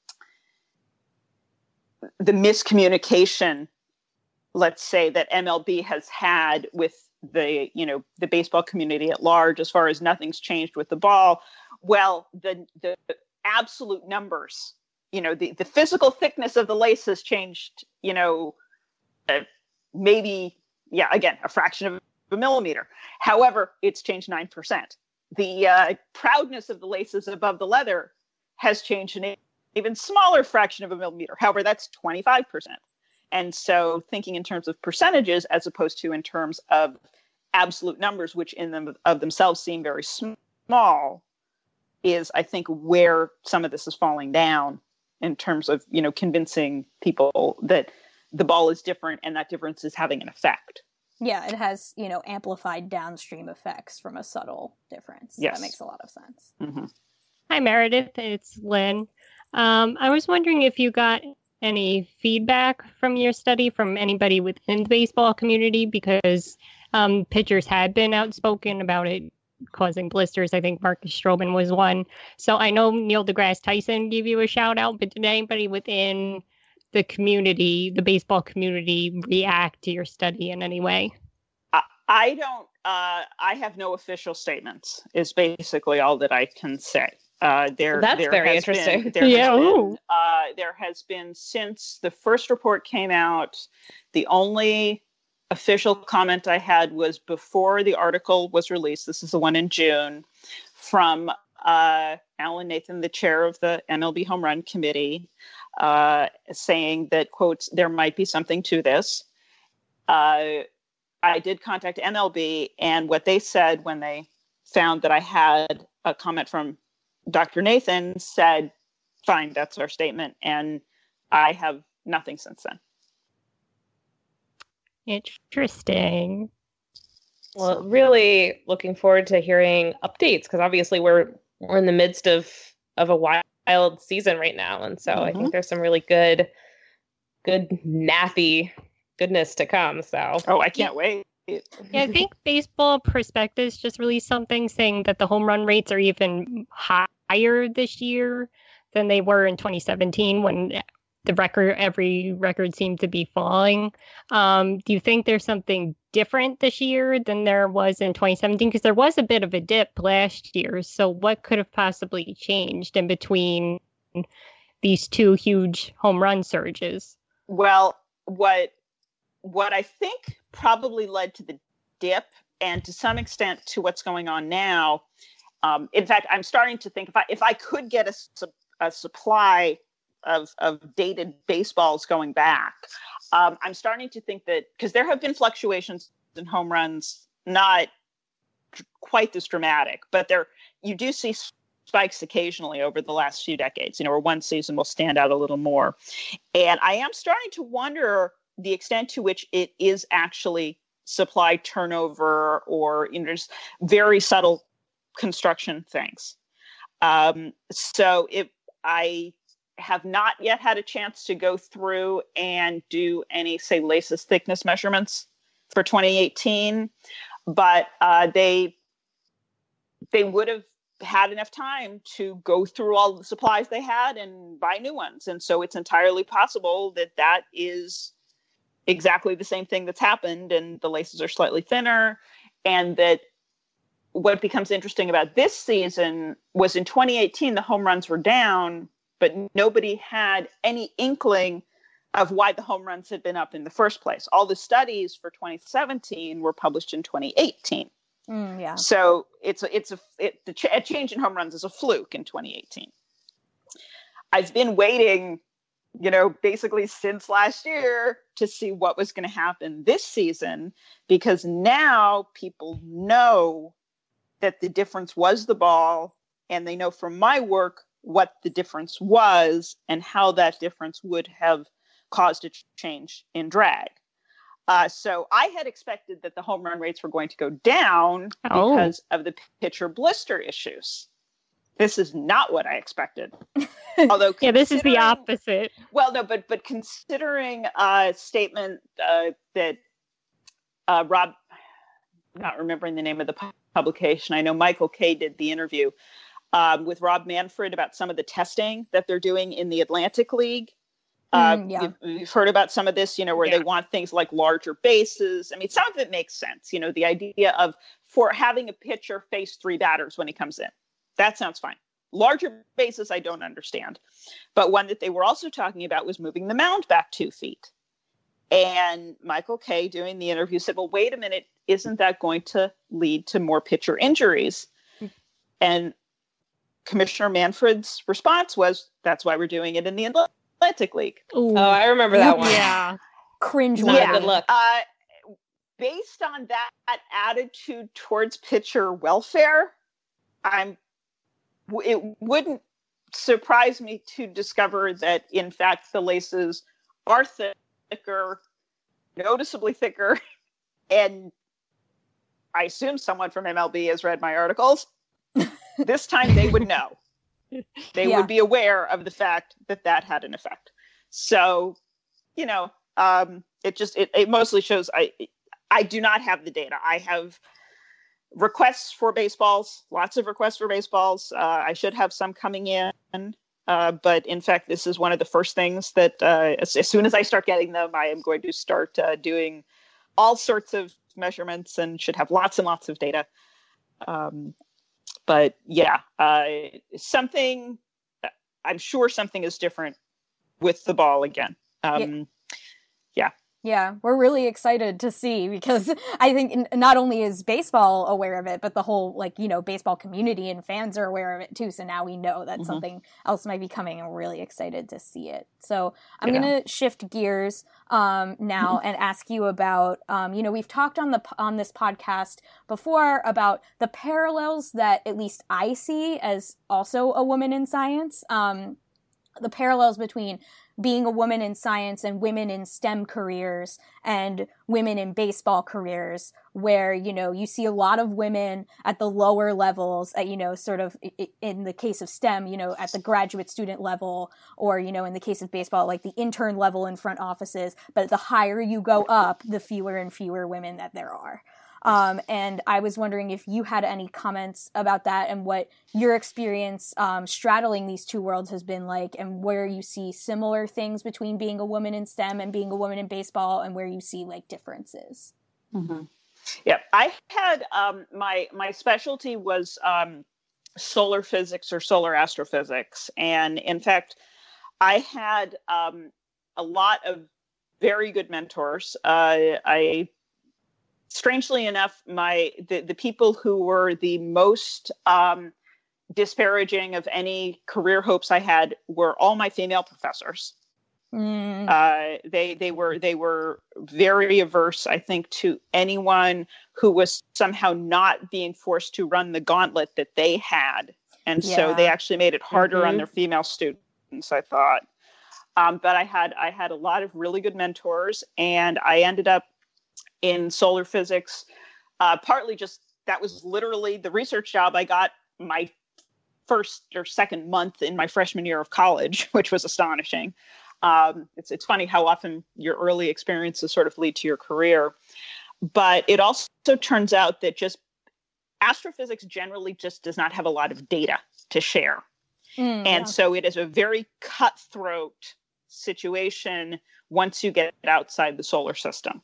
the miscommunication, let's say, that M L B has had with the you know the baseball community at large, as far as nothing's changed with the ball. Well, the the absolute numbers. You know, the, the physical thickness of the lace has changed, you know, uh, maybe, yeah, again, a fraction of a millimeter. However, it's changed nine percent. The uh, proudness of the laces above the leather has changed an even smaller fraction of a millimeter. However, that's twenty-five percent. And so thinking in terms of percentages as opposed to in terms of absolute numbers, which in them of themselves seem very small, is, I think, where some of this is falling down. In terms of, you know, convincing people that the ball is different and that difference is having an effect. Yeah, it has, you know, amplified downstream effects from a subtle difference. Yes. That makes a lot of sense. Mm-hmm. Hi, Meredith. It's Lynn. Um, I was wondering if you got any feedback from your study from anybody within the baseball community, because um, pitchers had been outspoken about it causing blisters. I think Marcus Stroman was one. So I know Neil deGrasse Tyson gave you a shout out, but did anybody within the community, the baseball community, react to your study in any way? Uh, I don't. Uh, I have no official statements. Is basically all that I can say. Uh, there, That's there very has interesting. Been, there, Yeah, has ooh. been, uh, there has been since the first report came out. The only official comment I had was before the article was released. This is the one in June from uh, Alan Nathan, the chair of the M L B Home Run Committee, uh, saying that, quotes, there might be something to this. Uh, I did contact M L B, and what they said when they found that I had a comment from Doctor Nathan said, fine, that's our statement. And I have nothing since then. Interesting. Well, really looking forward to hearing updates because obviously we're we're in the midst of of a wild season right now, and so mm-hmm. I think there's some really good, good nappy goodness to come. So oh, I can't wait. Yeah, I think Baseball Prospectus just released something saying that the home run rates are even higher this year than they were in twenty seventeen when the record, every record seemed to be falling. Um, do you think there's something different this year than there was in twenty seventeen? Because there was a bit of a dip last year. So what could have possibly changed in between these two huge home run surges? Well, what what I think probably led to the dip and to some extent to what's going on now. Um, in fact, I'm starting to think if I if I could get a, a supply of, of dated baseballs going back, um, I'm starting to think that because there have been fluctuations in home runs, not quite this dramatic, but there you do see spikes occasionally over the last few decades, you know, where one season will stand out a little more. And I am starting to wonder the extent to which it is actually supply turnover or, you know, just very subtle construction things. Um, so if I have not yet had a chance to go through and do any, say, laces thickness measurements for twenty eighteen, but uh, they they would have had enough time to go through all the supplies they had and buy new ones. And so it's entirely possible that that is exactly the same thing that's happened, and the laces are slightly thinner, and that what becomes interesting about this season was in twenty eighteen, the home runs were down, but nobody had any inkling of why the home runs had been up in the first place. All the studies for twenty seventeen were published in twenty eighteen. Mm, yeah. So it's a, it's a, it, the ch- a change in home runs is a fluke in twenty eighteen. I've been waiting, you know, basically since last year to see what was going to happen this season, because now people know that the difference was the ball, and they know from my work what the difference was and how that difference would have caused a change in drag. Uh, so I had expected that the home run rates were going to go down oh. because of the pitcher blister issues. This is not what I expected. Although yeah, this is the opposite. Well, no, but but considering a statement uh, that uh, Rob, not remembering the name of the pu- publication, I know Michael Kay did the interview um, with Rob Manfred about some of the testing that they're doing in the Atlantic League. Uh, mm, yeah. you've, you've heard about some of this, you know, where yeah. they want things like larger bases. I mean, some of it makes sense. You know, the idea of for having a pitcher face three batters when he comes in. That sounds fine. Larger bases, I don't understand. But one that they were also talking about was moving the mound back two feet. And Michael Kay, doing the interview, said, well, wait a minute, isn't that going to lead to more pitcher injuries? And Commissioner Manfred's response was, that's why we're doing it in the Atlantic League. Ooh. Oh, I remember that one. Yeah. Cringe. Not yeah. a good look. Uh, based on that attitude towards pitcher welfare, I'm it wouldn't surprise me to discover that, in fact, the laces are thicker, noticeably thicker, and I assume someone from M L B has read my articles. This time they would know. They yeah. would be aware of the fact that that had an effect. So, you know, um, it just, it, it mostly shows I, I do not have the data. I have requests for baseballs, lots of requests for baseballs. Uh, I should have some coming in. Uh, but in fact, this is one of the first things that uh, as, as soon as I start getting them, I am going to start uh, doing all sorts of measurements and should have lots and lots of data. Um, but yeah, uh, something, I'm sure something is different with the ball again. Um, yeah. Yeah, we're really excited to see, because I think not only is baseball aware of it, but the whole, like, you know, baseball community and fans are aware of it too. So now we know that mm-hmm. something else might be coming, and we're really excited to see it. So I'm yeah. going to shift gears um, now and ask you about, um, you know, we've talked on the on this podcast before about the parallels that at least I see as also a woman in science, um, the parallels between being a woman in science and women in STEM careers and women in baseball careers, where, you know, you see a lot of women at the lower levels, at, you know, sort of in the case of STEM, you know, at the graduate student level, or, you know, in the case of baseball, like the intern level in front offices. But the higher you go up, the fewer and fewer women that there are. Um, and I was wondering if you had any comments about that and what your experience um, straddling these two worlds has been like, and where you see similar things between being a woman in STEM and being a woman in baseball, and where you see like differences. Mm-hmm. Yeah, I had um, my my specialty was um, solar physics or solar astrophysics, and in fact, I had um, a lot of very good mentors. Uh, I Strangely enough, my the, the people who were the most um, disparaging of any career hopes I had were all my female professors. Mm. Uh, they they were they were very averse, I think, to anyone who was somehow not being forced to run the gauntlet that they had, and yeah. so they actually made it harder mm-hmm. on their female students, I thought. Um, but I had I had a lot of really good mentors, and I ended up in solar physics, uh, partly just that was literally the research job I got my first or second month in my freshman year of college, which was astonishing. Um, it's it's funny how often your early experiences sort of lead to your career. But it also turns out that just astrophysics generally just does not have a lot of data to share. Mm, and yeah. so it is a very cutthroat situation once you get outside the solar system.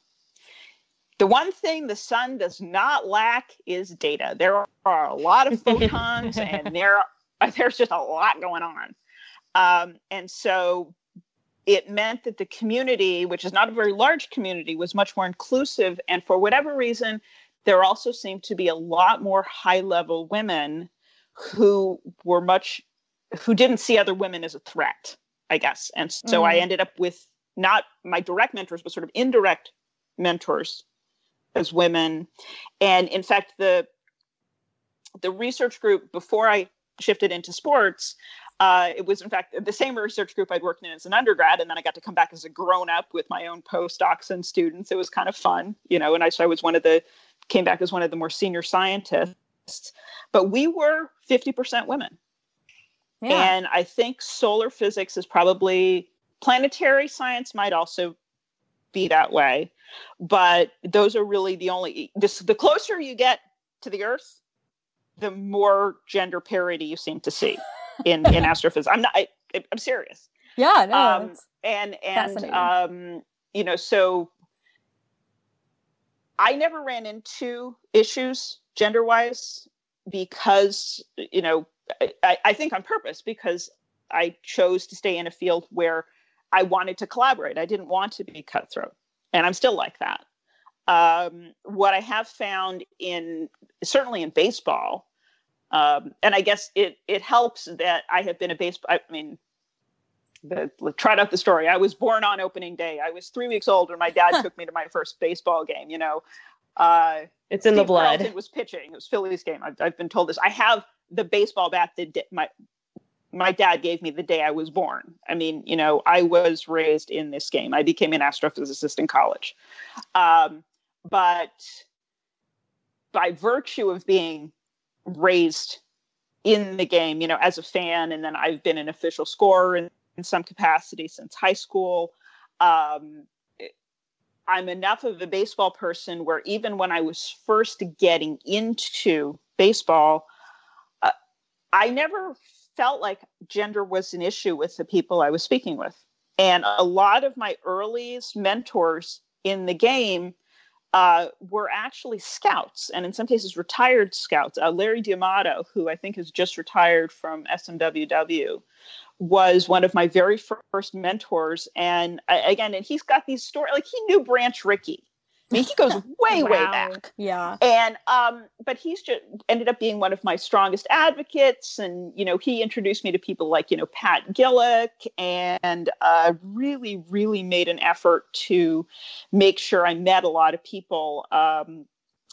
The one thing the sun does not lack is data. There are a lot of photons and there are, there's just a lot going on. Um, and so it meant that the community, which is not a very large community, was much more inclusive. And for whatever reason, there also seemed to be a lot more high-level women who were much, who didn't see other women as a threat, I guess. And so mm. I ended up with not my direct mentors, but sort of indirect mentors as women. And in fact, the the research group before I shifted into sports, uh, it was in fact the same research group I'd worked in as an undergrad, and then I got to come back as a grown-up with my own postdocs and students. It was kind of fun, you know, and I, so I was one of the, came back as one of the more senior scientists, but we were fifty percent women. Yeah. And I think solar physics is probably, planetary science might also be that way. But those are really the only, this, the closer you get to the Earth, the more gender parity you seem to see in, in astrophysics. I'm not, I, I'm serious. Yeah, no. Um, and, and, um, you know, so I never ran into issues gender wise because, you know, I, I think on purpose, because I chose to stay in a field where I wanted to collaborate. I didn't want to be cutthroat. And I'm still like that. Um, what I have found in, certainly in baseball, um, and I guess it it helps that I have been a baseball, I mean, the, trot out the story. I was born on opening day. I was three weeks old when my dad took me to my first baseball game, you know. Uh, it's in Steve the blood. Carlton was pitching. It was Phillies game. I've, I've been told this. I have the baseball bat that di- my my dad gave me the day I was born. I mean, you know, I was raised in this game. I became an astrophysicist in college. Um, but by virtue of being raised in the game, you know, as a fan, and then I've been an official scorer in, in some capacity since high school, um, I'm enough of a baseball person where even when I was first getting into baseball, uh, I never felt like gender was an issue with the people I was speaking with. And a lot of my earliest mentors in the game uh, were actually scouts, and in some cases retired scouts. Uh, Larry D'Amato, who I think has just retired from S M W W, was one of my very first mentors. And uh, again, and he's got these stories, like he knew Branch Rickey. I mean, he goes way, Wow. way back. Yeah. And, um, but he's just ended up being one of my strongest advocates. And, you know, he introduced me to people like, you know, Pat Gillick, and uh, really, really made an effort to make sure I met a lot of people. Um,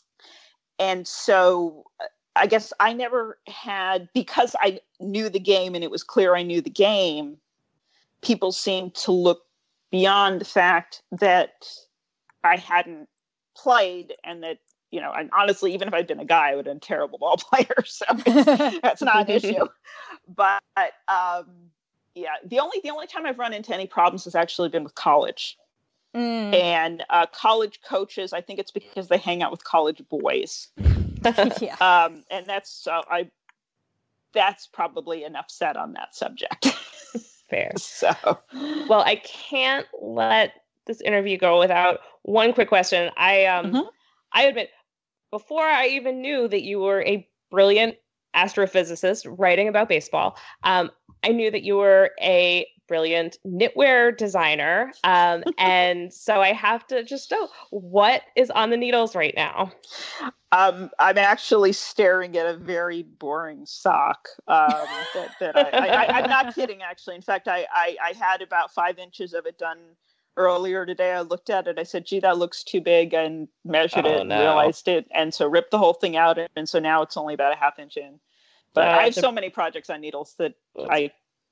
and so I guess I never had, because I knew the game and it was clear I knew the game, people seemed to look beyond the fact that I hadn't played, and that, you know, and honestly, even if I'd been a guy, I would have been a terrible ball player. So it's, that's not an issue. But um, yeah, the only the only time I've run into any problems has actually been with college. Mm. And uh, college coaches, I think it's because they hang out with college boys. Yeah. Um, and that's so I. That's probably enough said on that subject. Fair. So, Well, I can't let this interview go without one quick question. I um Mhm. I admit, before I even knew that you were a brilliant astrophysicist writing about baseball, um, I knew that you were a brilliant knitwear designer. Um, and so I have to just know, what is on the needles right now? Um, I'm actually staring at a very boring sock. Um, that, that I, I, I, I'm not kidding, actually. In fact, I, I, I had about five inches of it done earlier today. I looked at it. I said, gee, that looks too big, and measured Oh, it and no. realized it. And so ripped the whole thing out. And so now it's only about a half inch in. But Uh, I have the- so many projects on needles that I,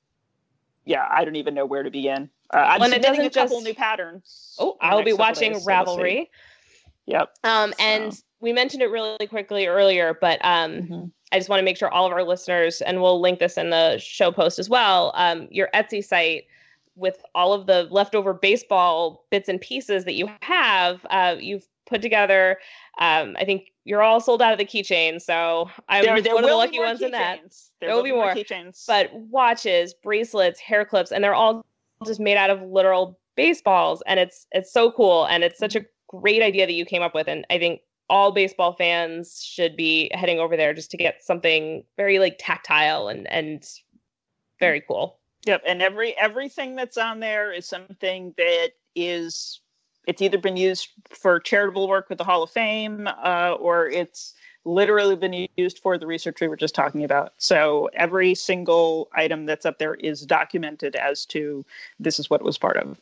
yeah, I don't even know where to begin. Uh, I'm Well, and it submitting a doesn't couple just- new patterns. Oh, in the I'll be next couple watching days, so we'll see. Ravelry. Yep. Um, and So. we mentioned it really quickly earlier, but um, Mhm. I just want to make sure all of our listeners, and we'll link this in the show post as well, um, your Etsy site with all of the leftover baseball bits and pieces that you have, uh, you've put together. Um, I think you're all sold out of the keychain, so I'm There, there one of the will be lucky more ones in that. keychains. There will be more. keychains. But watches, bracelets, hair clips, and they're all just made out of literal baseballs, and it's it's so cool, and it's such a great idea that you came up with, and I think all baseball fans should be heading over there just to get something very like tactile and and very cool. Yep, and every everything that's on there is something that is it's either been used for charitable work with the Hall of Fame, uh, or it's literally been used for the research we were just talking about. So every single item that's up there is documented as to this is what it was part of.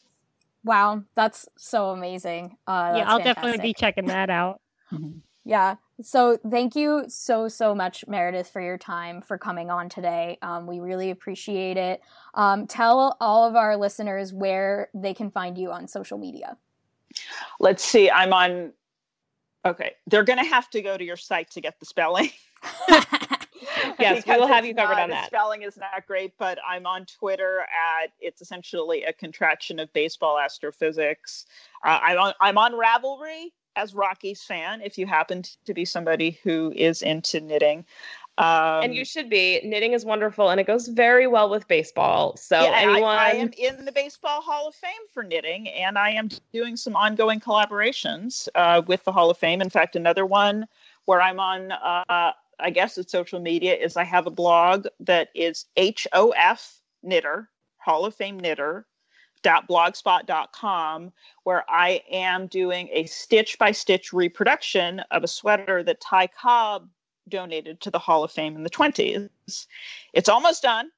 Wow, that's so amazing. Uh, yeah, that's I'll definitely be fantastic. checking that out. Yeah. So thank you so, so much, Meredith, for your time, for coming on today. Um, we really appreciate it. Um, tell all of our listeners where they can find you on social media. Let's see, I'm on, okay, they're going to have to go to your site to get the spelling. Yes, we Because will have it's you covered not- on the that. Spelling is not great, but I'm on Twitter at, it's essentially a contraction of baseball astrophysics. Uh, I'm on, I'm on Ravelry as Rocky's fan, if you happen to be somebody who is into knitting. Um, And you should be. Knitting is wonderful, and it goes very well with baseball. So yeah, and anyone, I, I am in the Baseball Hall of Fame for knitting, and I am doing some ongoing collaborations uh, with the Hall of Fame. In fact, another one where I'm on, uh, I guess it's social media, is I have a blog that is H O F Knitter, Hall of Fame Knitter, dot blogspot dot com, where I am doing a stitch by stitch reproduction of a sweater that Ty Cobb donated to the Hall of Fame in the twenties. It's almost done,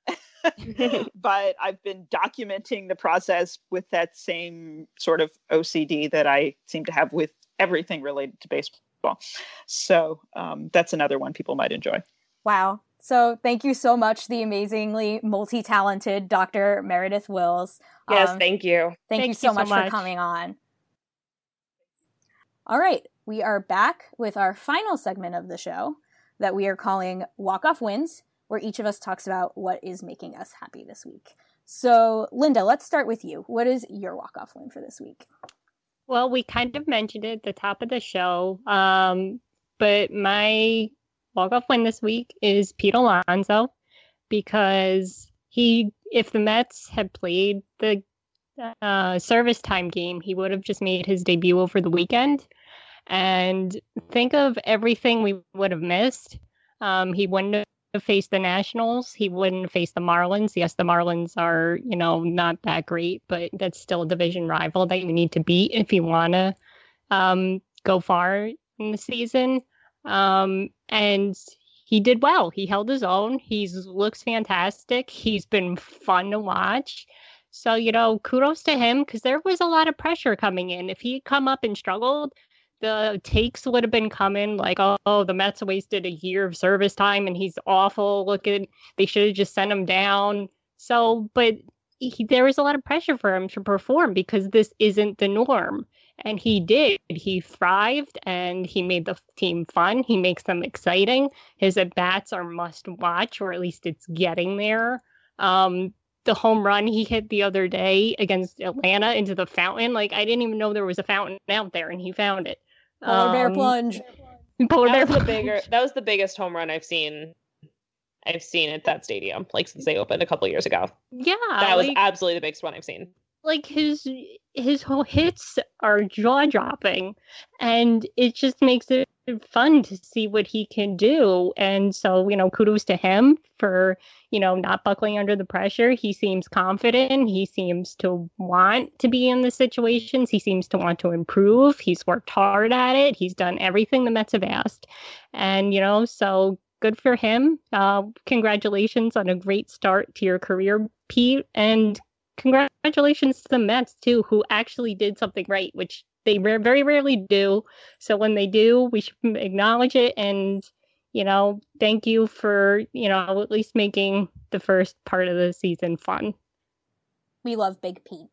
but I've been documenting the process with that same sort of O C D that I seem to have with everything related to baseball. So um, that's another one people might enjoy. Wow. So thank you so much, the amazingly multi-talented Doctor Meredith Wills. yes, Um, thank you. Thank, Thank you you so so much, much. for coming on. All right, we are back with our final segment of the show that we are calling Walk Off Wins, where each of us talks about what is making us happy this week. So, Linda, let's start with you. What is your walk off win for this week? Well, we kind of mentioned it at the top of the show, um, but my walk-off win this week is Pete Alonso, because he, if the Mets had played the uh, service time game, he would have just made his debut over the weekend. And think of everything we would have missed. Um, he wouldn't have faced the Nationals. He wouldn't have faced the Marlins. Yes, the Marlins are, you know, not that great, but that's still a division rival that you need to beat if you want to um, go far in the season. Um, and he did well. He held his own. He looks fantastic. He's been fun to watch. So, you know, kudos to him, because there was a lot of pressure coming in. If he had come up and struggled, the takes would have been coming like, oh, oh, the Mets wasted a year of service time and he's awful looking. They should have just sent him down. So, but he, there was a lot of pressure for him to perform because this isn't the norm. And he did. He thrived and he made the team fun. He makes them exciting. His at-bats are must watch, or at least it's getting there. Um, the home run he hit the other day against Atlanta into the fountain, like I didn't even know there was a fountain out there and he found it. Polar bear um, plunge. Polar bear That was the plunge. bigger. That was the biggest home run I've seen. I've seen at that stadium, like since they opened a couple years ago. Yeah, That was like, absolutely the biggest one I've seen. like his his whole hits are jaw dropping, and it just makes it fun to see what he can do. And so, you know, kudos to him for, you know, not buckling under the pressure. He seems confident. He seems to want to be in the situations. He seems to want to improve. He's worked hard at it. He's done everything the Mets have asked. And, you know, so good for him. Uh, congratulations on a great start to your career, Pete. And congratulations to the Mets, too, who actually did something right, which they very rarely do. So when they do, we should acknowledge it. And, you know, thank you for, you know, at least making the first part of the season fun. We love Big Pete.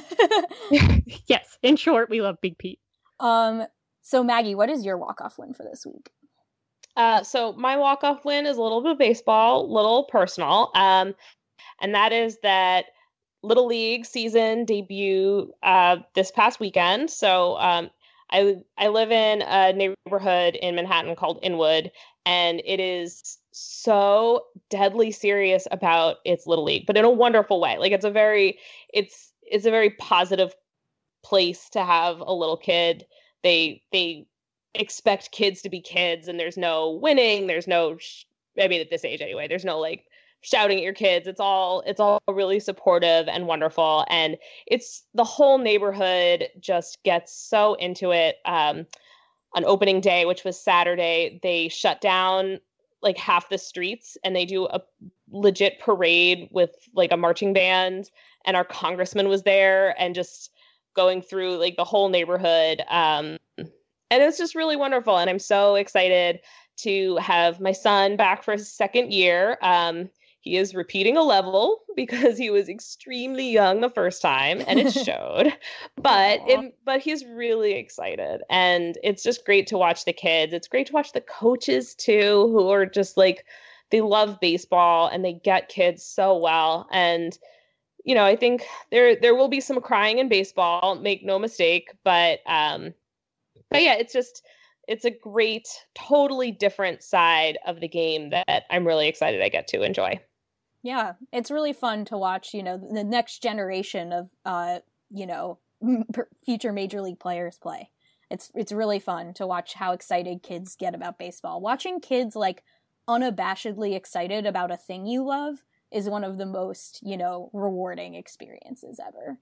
Yes, in short, we love Big Pete. Um, so Maggie, what is your walk-off win for this week? Uh, so my walk-off win is a little bit of baseball, little personal. Um, and that is that Little League season debut uh, this past weekend. So um, I I live in a neighborhood in Manhattan called Inwood, and it is so deadly serious about its Little League, but in a wonderful way. Like it's a very it's it's a very positive place to have a little kid. They they expect kids to be kids, and there's no winning. There's no sh- I mean, at this age anyway. There's no like shouting at your kids. It's all it's all really supportive and wonderful, and it's the whole neighborhood just gets so into it. Um, on opening day, which was Saturday, they shut down like half the streets and they do a legit parade with like a marching band, and our congressman was there and just going through like the whole neighborhood. Um, and it's just really wonderful, and I'm so excited to have my son back for his second year. Um, He is repeating a level because he was extremely young the first time, and it showed. But it, but he's really excited, and it's just great to watch the kids. It's great to watch the coaches too, who are just like, they love baseball and they get kids so well. And you know, I think there there will be some crying in baseball, make no mistake. But um, but yeah, it's just it's a great, totally different side of the game that I'm really excited I get to enjoy. Yeah, it's really fun to watch, you know, the next generation of, uh, you know, future major league players play. It's it's really fun to watch how excited kids get about baseball. Watching kids, like, unabashedly excited about a thing you love is one of the most, you know, rewarding experiences ever.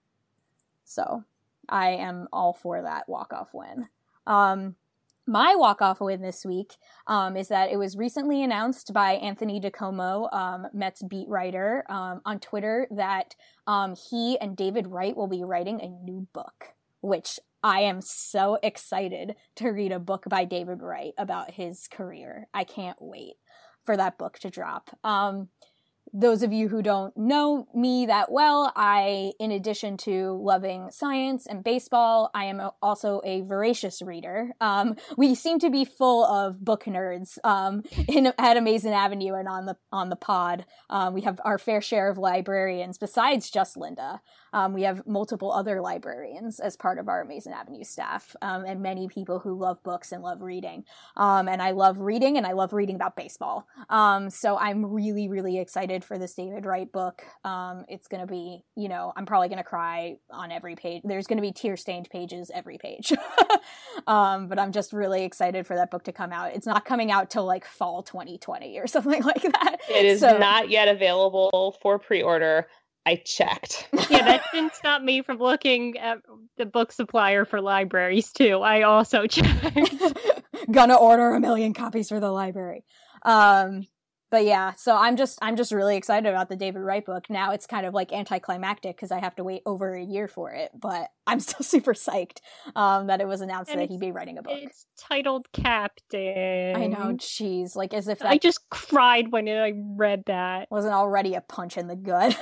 So, I am all for that walk-off win. Um... My walk-off win this week um, is that it was recently announced by Anthony DiComo, um, Mets beat writer, um, on Twitter that um, he and David Wright will be writing a new book, which I am so excited to read a book by David Wright about his career. I can't wait for that book to drop. Um, Those of you who don't know me that well, I, in addition to loving science and baseball, I am also a voracious reader. Um, we seem to be full of book nerds um, in, at Amazing Avenue and on the on the pod. Um, we have our fair share of librarians besides just Linda. Um, we have multiple other librarians as part of our Amazing Avenue staff, um, and many people who love books and love reading. Um, and I love reading, and I love reading about baseball. Um, so I'm really, really excited for this David Wright book. Um, it's going to be, you know, I'm probably going to cry on every page. There's going to be tear-stained pages every page. um, but I'm just really excited for that book to come out. It's not coming out till like fall twenty twenty or something like that. It is so, not yet available for pre-order. I checked. Yeah, that didn't stop me from looking at the book supplier for libraries, too. I also checked. Gonna order a million copies for the library. Um, but yeah, so I'm just I'm just really excited about the David Wright book. Now it's kind of like anticlimactic because I have to wait over a year for it, but I'm still super psyched um, that it was announced And that he'd be writing a book. It's titled Captain. I know, jeez, like as if that I just cried when I read that. wasn't already a punch in the gut.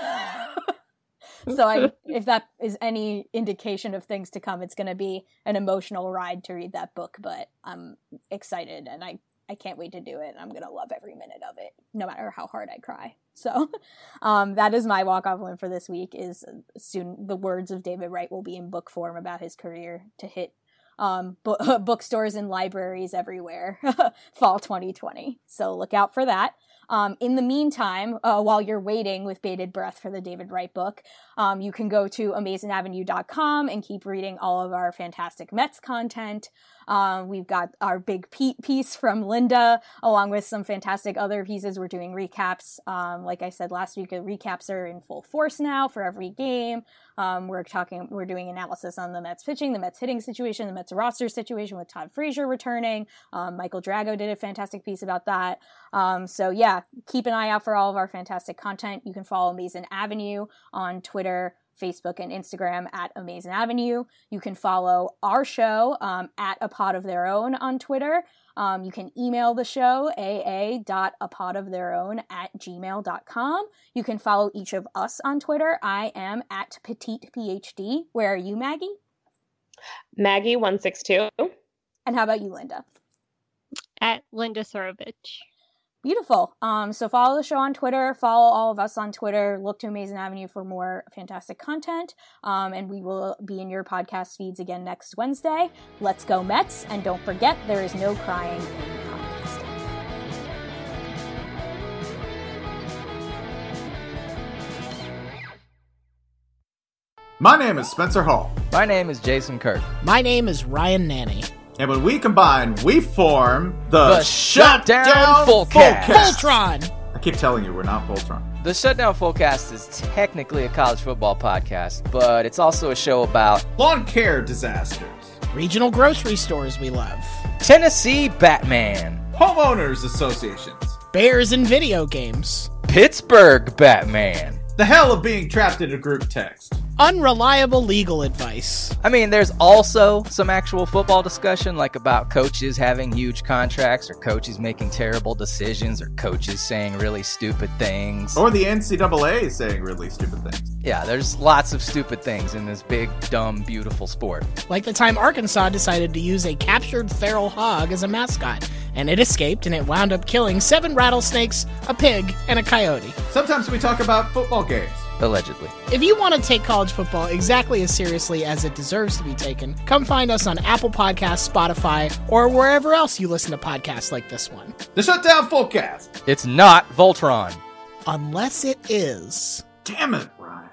So I, if that is any indication of things to come, it's going to be an emotional ride to read that book, but I'm excited and I, I can't wait to do it. And I'm going to love every minute of it, no matter how hard I cry. So um, that is my walk-off win for this week. Is soon the words of David Wright will be in book form about his career to hit um, bu- bookstores and libraries everywhere fall twenty twenty. So look out for that. Um, in the meantime, uh, while you're waiting with bated breath for the David Wright book, um, you can go to amazing avenue dot com and keep reading all of our fantastic Mets content. Um, we've got our big Pete piece from Linda, along with some fantastic other pieces. We're doing recaps. Um, like I said last week, the recaps are in full force now for every game. Um, we're talking, we're doing analysis on the Mets pitching, the Mets hitting situation, the Mets roster situation with Todd Frazier returning. Um, Michael Drago did a fantastic piece about that. Um, so yeah, keep an eye out for all of our fantastic content. You can follow Amazing Avenue on Twitter, Facebook, and Instagram at Amazing Avenue. You can follow our show um, at A Pod of Their Own on Twitter. Um, you can email the show, aa.apodoftheirown at gmail dot com. You can follow each of us on Twitter. I am at Petite PhD. Where are you, Maggie? Maggie one six two. And how about you, Linda? At Linda Surovich. Beautiful. Um, so follow the show on Twitter, follow all of us on Twitter, look to Amazing Avenue for more fantastic content, um, and we will be in your podcast feeds again next Wednesday. Let's go Mets, and don't forget, there is no crying in podcasting. My name is Spencer Hall. My name is Jason Kirk. My name is Ryan Nanny. And when we combine, we form the, The Shutdown, Shutdown Fullcast. Voltron! I keep telling you, we're not Voltron. The Shutdown Fullcast is technically a college football podcast, but it's also a show about lawn care disasters, regional grocery stores we love, Tennessee Batman, homeowners associations, bears and video games, Pittsburgh Batman, the hell of being trapped in a group text, unreliable legal advice. I mean, there's also some actual football discussion, like about coaches having huge contracts, or coaches making terrible decisions, or coaches saying really stupid things. Or the N C double A saying really stupid things. Yeah, there's lots of stupid things in this big, dumb, beautiful sport. Like the time Arkansas decided to use a captured feral hog as a mascot, and it escaped and it wound up killing seven rattlesnakes, a pig, and a coyote. Sometimes we talk about football games. Allegedly. If you want to take college football exactly as seriously as it deserves to be taken, come find us on Apple Podcasts, Spotify, or wherever else you listen to podcasts like this one. The Shutdown Fullcast. It's not Voltron. Unless it is. Damn it, Ryan.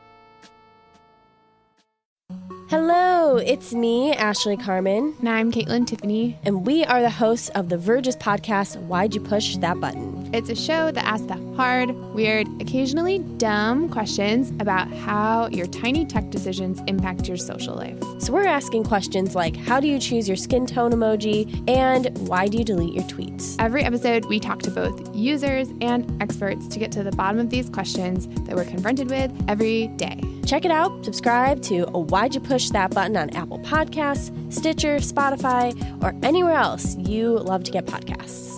Hello, it's me, Ashley Carmen. And I'm Caitlin Tiffany. And we are the hosts of the Verge's podcast, Why'd You Push That Button? It's a show that asks the hard, weird, occasionally dumb questions about how your tiny tech decisions impact your social life. So we're asking questions like, how do you choose your skin tone emoji? And why do you delete your tweets? Every episode, we talk to both users and experts to get to the bottom of these questions that we're confronted with every day. Check it out. Subscribe to Why'd You Push That Button on Apple Podcasts, Stitcher, Spotify, or anywhere else you love to get podcasts.